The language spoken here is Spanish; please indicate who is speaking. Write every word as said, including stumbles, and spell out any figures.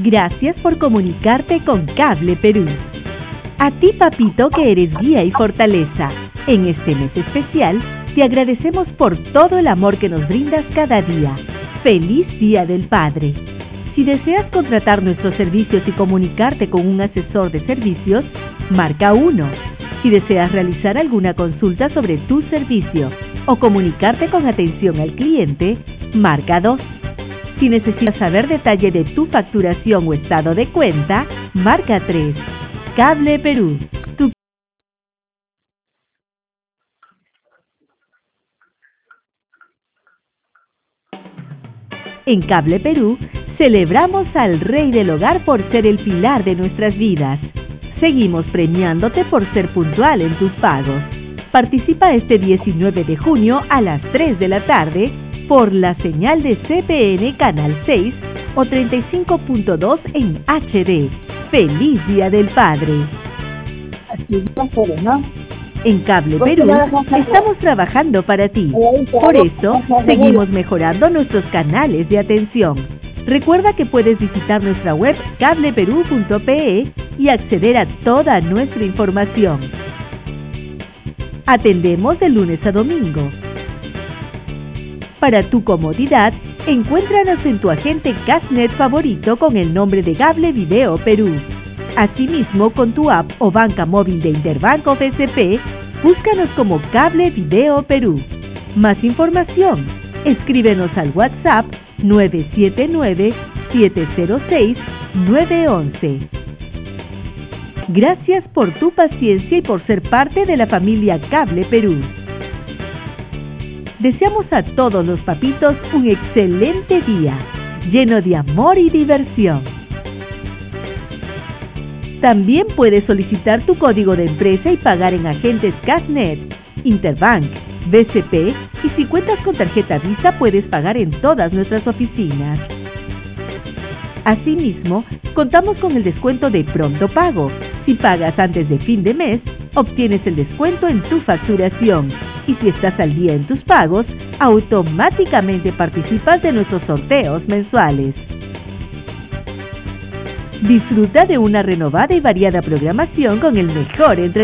Speaker 1: Gracias por comunicarte con Cable Perú. A ti, papito, que eres guía y fortaleza. En este mes especial, te agradecemos por todo el amor que nos brindas cada día. ¡Feliz Día del Padre! Si deseas contratar nuestros servicios y comunicarte con un asesor de servicios, marca uno. Si deseas realizar alguna consulta sobre tu servicio o comunicarte con atención al cliente, marca dos. Si necesitas saber detalle de tu facturación o estado de cuenta, marca tres. Cable Perú. Tu... En Cable Perú, celebramos al Rey del Hogar por ser el pilar de nuestras vidas. Seguimos premiándote por ser puntual en tus pagos. Participa este diecinueve de junio a las tres de la tarde por la señal de C P N Canal seis o treinta y cinco punto dos en H D. ¡Feliz Día del Padre!
Speaker 2: Así es, ¿no?
Speaker 1: En Cable Perú estamos trabajando para ti. Por eso, seguimos mejorando nuestros canales de atención. Recuerda que puedes visitar nuestra web cable perú punto pe y acceder a toda nuestra información. Atendemos de lunes a domingo. Para tu comodidad, encuéntranos en tu agente Cashnet favorito con el nombre de Cable Video Perú. Asimismo, con tu app o banca móvil de Interbanco B C P, búscanos como Cable Video Perú. Más información, escríbenos al WhatsApp nueve siete nueve, siete cero seis, nueve uno uno. Gracias por tu paciencia y por ser parte de la familia Cable Perú. Deseamos a todos los papitos un excelente día, lleno de amor y diversión. También puedes solicitar tu código de empresa y pagar en agentes Cashnet, Interbank, B C P y si cuentas con tarjeta Visa puedes pagar en todas nuestras oficinas. Asimismo, contamos con el descuento de Pronto Pago. Si pagas antes de fin de mes, obtienes el descuento en tu facturación. Y si estás al día en tus pagos, automáticamente participas de nuestros sorteos mensuales. Disfruta de una renovada y variada programación con el mejor entretenimiento.